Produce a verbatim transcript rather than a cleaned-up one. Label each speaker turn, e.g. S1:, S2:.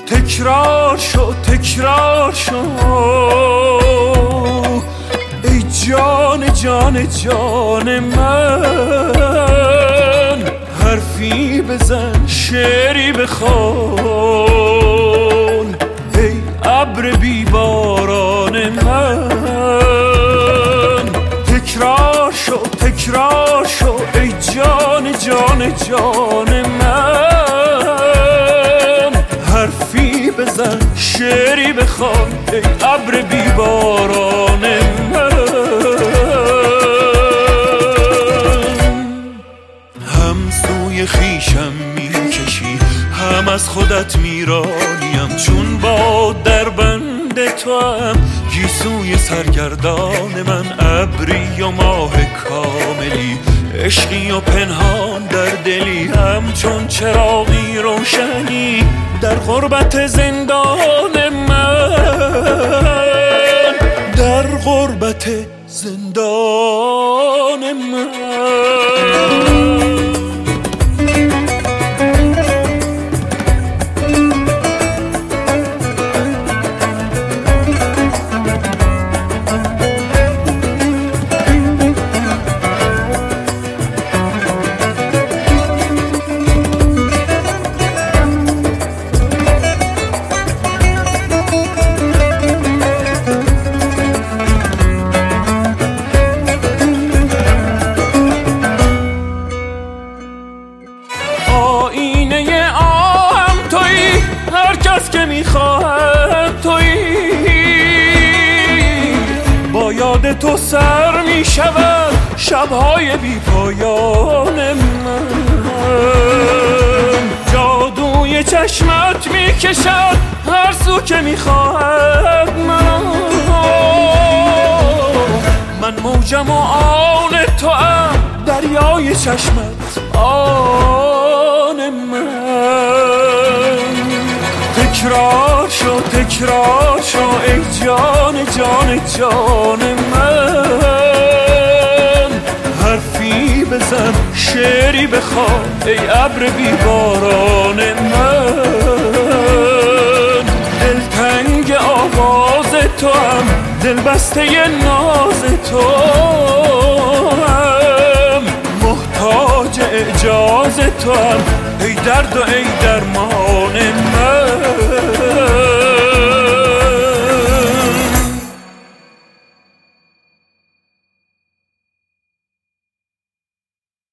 S1: تکرار شو تکرار شو ای جان جان جان من، حرفی بزن شعری بخوان ای ابر بی باران من. تکرار شو تکرار شو ای جان جان جان من، حرفی بزن شعری بخوان ای ابر بی باران من. هم سوی خویشم میکشی هم از خودت میرانیم، چون با در بند تو هم گیسوی سرگردان من. ابری و ماه کاملی، عشقی و پنهان در دلی، همچون چراغی روشنی در غربت زندان من، در غربت زندان من. آینه آهم تویی، هر کس که میخواهم تویی، با یاد تو سر میشود شبهای بی پایان من. جادوی چشمت میکشد هر سو که میخواهد من. من موجم و آن تو ام، دریای چشمت آن من. تکرار شو تکرار شو ای جان جان جان من، حرفی بزن شعری بخوان ای ابر بی باران من. دلتنگ آواز تو هم، دل بسته ناز تو هم، محتاج اعجاز تو هم ای درد و ای درمان من.